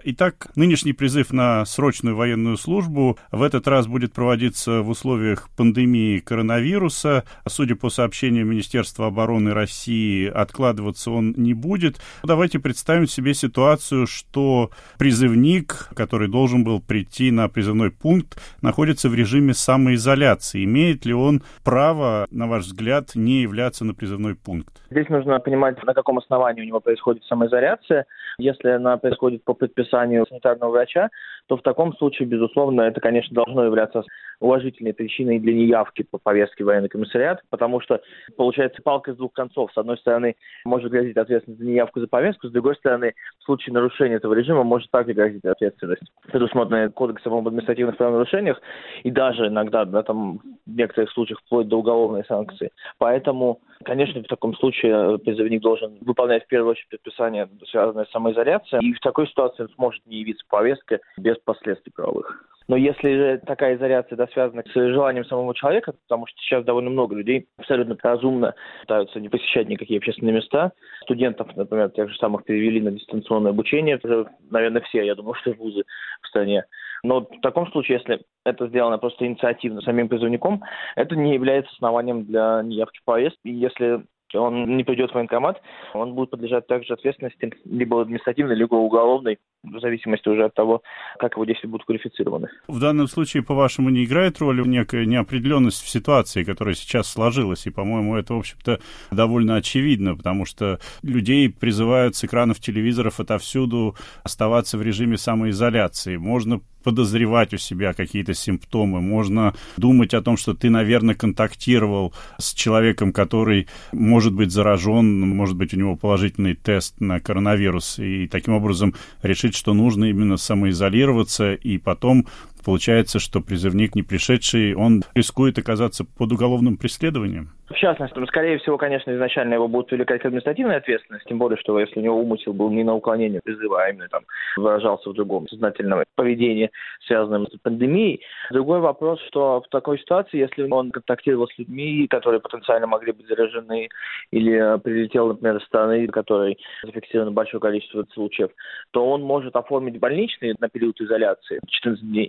Итак, нынешний призыв на срочную военную службу в этот раз будет проводиться в условиях пандемии коронавируса. Судя по сообщению Министерства обороны России, откладываться он не будет. Давайте представим себе ситуацию, что призывник, который должен был прийти на призывной пункт, находится в режиме самоизоляции. Имеет ли он право, на ваш взгляд, не являться на призывной пункт? Здесь нужно понимать, на каком основании у него происходит самоизоляция. Если она происходит по предписанию санитарного врача, то в таком случае, безусловно, это, конечно, должно являться уважительной причиной для неявки по повестке в военный комиссариат, потому что, получается, палка с двух концов. С одной стороны, может грозить ответственность за неявку за повестку, с другой стороны, в случае нарушения этого режима может также грозить ответственность, предусмотренная Кодексом об административных правонарушениях, и даже иногда, там, в некоторых случаях, вплоть до уголовной санкции. Поэтому, конечно, в таком случае призывник должен выполнять в первую очередь предписания, связанные с самоизоляцией, и в такой ситуации он сможет не явиться в повестке без последствий правовых. Но если же такая изоляция связана с желанием самого человека, потому что сейчас довольно много людей абсолютно разумно пытаются не посещать никакие общественные места. Студентов, например, тех же самых перевели на дистанционное обучение. Это, наверное, все, я думаю, что вузы в стране. Но в таком случае, если это сделано просто инициативно самим призывником, это не является основанием для неявки в повестку. И если он не придет в военкомат, он будет подлежать также ответственности, либо административной, либо уголовной, в зависимости уже от того, как его действия будут квалифицированы. В данном случае, по-вашему, не играет роли некая неопределенность в ситуации, которая сейчас сложилась? И, по-моему, это, в общем-то, довольно очевидно, потому что людей призывают с экранов телевизоров отовсюду оставаться в режиме самоизоляции. Можно подозревать у себя какие-то симптомы, можно думать о том, что ты, наверное, контактировал с человеком, который может быть заражен, может быть, у него положительный тест на коронавирус, и таким образом решить, что нужно именно самоизолироваться, и потом получается, что призывник, не пришедший, он рискует оказаться под уголовным преследованием? В частности, скорее всего, конечно, изначально его будут привлекать к административной ответственности, тем более, что если у него умысел был не на уклонение призыва, а именно выражался в другом сознательном поведении, связанном с пандемией. Другой вопрос, что в такой ситуации, если он контактировал с людьми, которые потенциально могли быть заражены, или прилетел, например, из страны, в которой зафиксировано большое количество случаев, то он может оформить больничный на период изоляции 14 дней.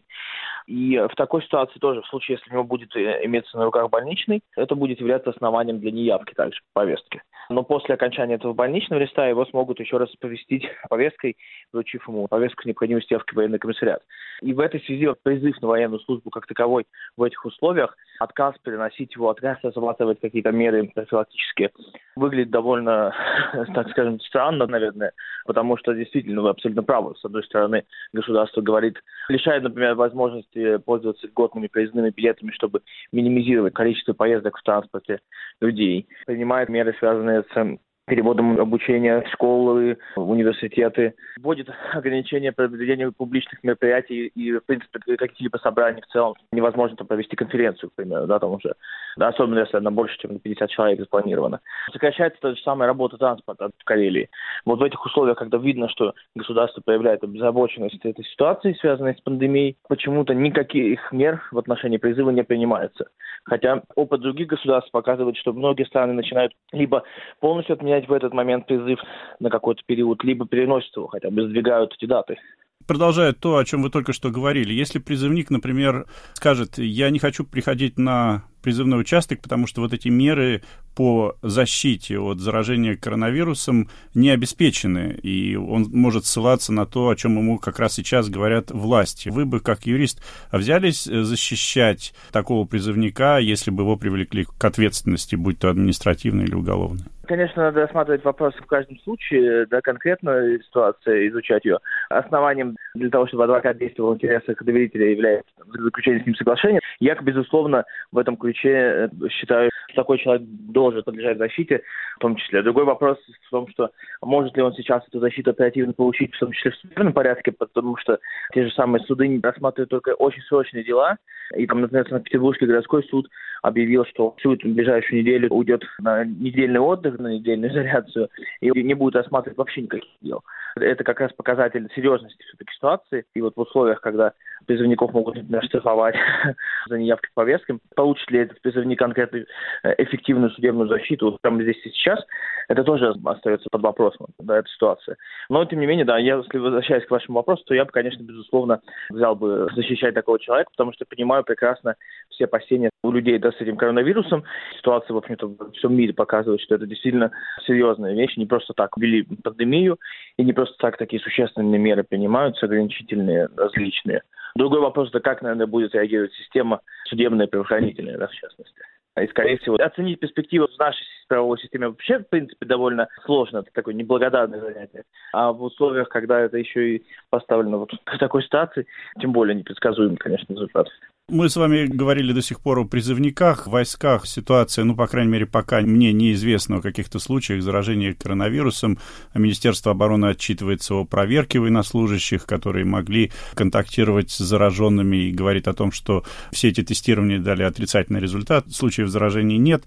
И в такой ситуации тоже, в случае, если у него будет иметься на руках больничный, это будет являться основанием для неявки также по повестке. Но после окончания этого больничного листа его смогут еще раз повестить повесткой, вручив ему повестку с необходимости явки в военный комиссариат. И в этой связи призыв на военную службу как таковой в этих условиях, отказ переносить его, отказ разрабатывать какие-то меры профилактические, выглядит довольно, так скажем, странно, наверное, потому что действительно вы абсолютно правы. С одной стороны, государство говорит, лишает, например, возможности пользоваться льготными проездными билетами, чтобы минимизировать количество поездок в транспорте людей, принимает меры, связанные с переводом обучения в школы, университеты, вводит ограничения по проведению публичных мероприятий и, в принципе, каких-либо собраний в целом. Невозможно провести конференцию, к примеру, там уже. Особенно, если она больше, чем на 50 человек запланирована. Сокращается та же самая работа транспорта в Карелии. Вот в этих условиях, когда видно, что государство проявляет обеззабоченность этой ситуации, связанной с пандемией, почему-то никаких мер в отношении призыва не принимается. Хотя опыт других государств показывает, что многие страны начинают либо полностью отменять в этот момент призыв на какой-то период, либо переносят его, хотя бы сдвигают эти даты. Продолжая то, о чем вы только что говорили, если призывник, например, скажет, я не хочу приходить на призывной участок, потому что вот эти меры по защите от заражения коронавирусом не обеспечены, и он может ссылаться на то, о чем ему как раз сейчас говорят власти. Вы бы, как юрист, взялись защищать такого призывника, если бы его привлекли к ответственности, будь то административной или уголовной? Конечно, надо рассматривать вопрос в каждом случае, конкретно ситуацию, изучать ее. Основанием для того, чтобы адвокат действовал в интересах доверителя, является заключение с ним соглашения. Я, безусловно, в этом ключе считаю, что такой человек должен подлежать защите, в том числе. Другой вопрос в том, что может ли он сейчас эту защиту оперативно получить, в том числе в судебном порядке, потому что те же самые суды рассматривают только очень срочные дела. И там, например, Санкт-Петербургский городской суд объявил, что суд в ближайшую неделю уйдет на недельный отдых, на недельную изоляцию, и не будет рассматривать вообще никаких дел. Это как раз показатель серьезности все-таки ситуации. И вот в условиях, когда призывников могут, например, штрафовать за неявки к повесткам, получит ли этот призывник конкретно эффективную судебную защиту вот прямо здесь и сейчас, это тоже остается под вопросом, да, эта ситуация. Но, тем не менее, да, если возвращаясь к вашему вопросу, то я бы, конечно, безусловно, взял бы защищать такого человека, потому что понимаю прекрасно все опасения у людей, да, с этим коронавирусом. Ситуация, в общем-то, во всем мире показывает, что это действительно серьезная вещь. Не просто так ввели пандемию, и не просто так такие существенные меры принимаются, ограничительные, различные. Другой вопрос, это как, наверное, будет реагировать система судебная, правоохранительная, да, в частности. И, скорее всего, оценить перспективы в нашей правовой системе вообще, в принципе, довольно сложно. Это такое неблагодарное занятие. А в условиях, когда это еще и поставлено вот в такой ситуации, тем более непредсказуемый, конечно, результат. Мы с вами говорили до сих пор о призывниках. В войсках ситуация, по крайней мере, пока мне неизвестно о каких-то случаях заражения коронавирусом. Министерство обороны отчитывается о проверке военнослужащих, которые могли контактировать с зараженными, и говорит о том, что все эти тестирования дали отрицательный результат. Случаев заражений нет.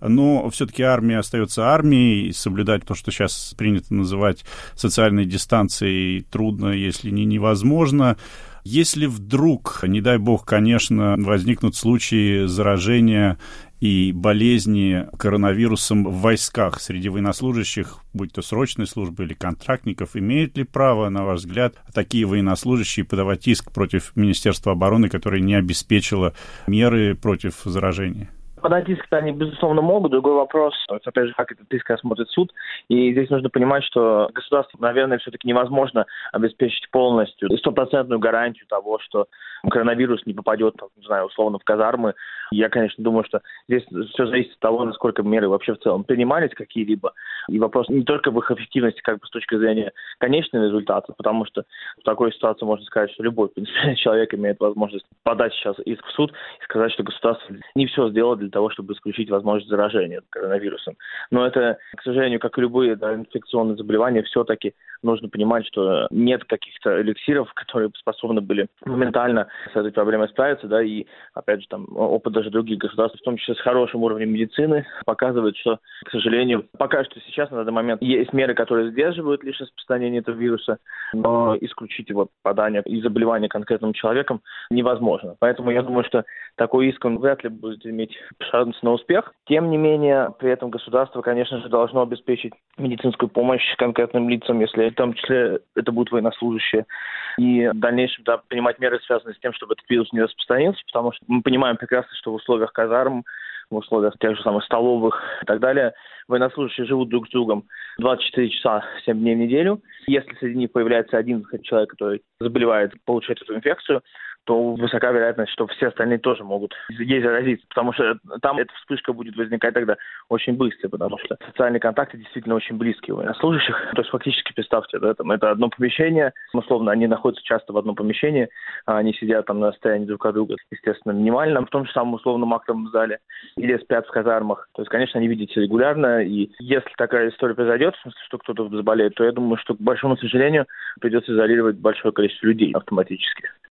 Но все-таки армия остается армией, и соблюдать то, что сейчас принято называть социальной дистанцией, трудно, если не невозможно. Если вдруг, не дай бог, конечно, возникнут случаи заражения и болезни коронавирусом в войсках среди военнослужащих, будь то срочной службы или контрактников, имеют ли право, на ваш взгляд, такие военнослужащие подавать иск против Министерства обороны, которое не обеспечило меры против заражения? Подать иск они, безусловно, могут. Другой вопрос, опять же, как этот иск рассмотрит суд. И здесь нужно понимать, что государству, наверное, все-таки невозможно обеспечить полностью и стопроцентную гарантию того, что коронавирус не попадет, не знаю, условно, в казармы. Я, конечно, думаю, что здесь все зависит от того, насколько меры вообще в целом принимались какие-либо. И вопрос не только в их эффективности, как бы с точки зрения конечного результата, потому что в такой ситуации можно сказать, что любой, в принципе, человек имеет возможность подать сейчас иск в суд и сказать, что государство не все сделало для того, чтобы исключить возможность заражения коронавирусом. Но это, к сожалению, как и любые инфекционные заболевания, все-таки нужно понимать, что нет каких-то эликсиров, которые способны были моментально с этой проблемой справиться, да, и, опять же, там, опыт даже других государств, в том числе с хорошим уровнем медицины, показывает, что, к сожалению, пока что сейчас, на данный момент, есть меры, которые сдерживают лишь распространение этого вируса, но исключить его попадание и заболевание конкретным человеком невозможно. Поэтому я думаю, что такой иск, он вряд ли будет иметь шанс на успех. Тем не менее, при этом государство, конечно же, должно обеспечить медицинскую помощь конкретным лицам, если в том числе это будут военнослужащие, и в дальнейшем, да, принимать меры, связанные с тем, чтобы этот вирус не распространился, потому что мы понимаем прекрасно, что в условиях казарм, в условиях тех же самых столовых и так далее, военнослужащие живут друг с другом 24 часа 7 дней в неделю. Если среди них появляется один человек, который заболевает, получает эту инфекцию, то высока вероятность, что все остальные тоже могут ей заразиться, потому что там эта вспышка будет возникать тогда очень быстро, потому что социальные контакты действительно очень близкие у военнослужащих. То есть фактически, представьте, да, там, это одно помещение, условно, они находятся часто в одном помещении, они сидят там на расстоянии друг от друга, естественно, минимальном, в том же самом условном актовом зале, или спят в казармах. То есть, конечно, они видятся регулярно, и если такая история произойдет, в смысле, что кто-то заболеет, то я думаю, что, к большому сожалению, придется изолировать большое количество людей автоматически.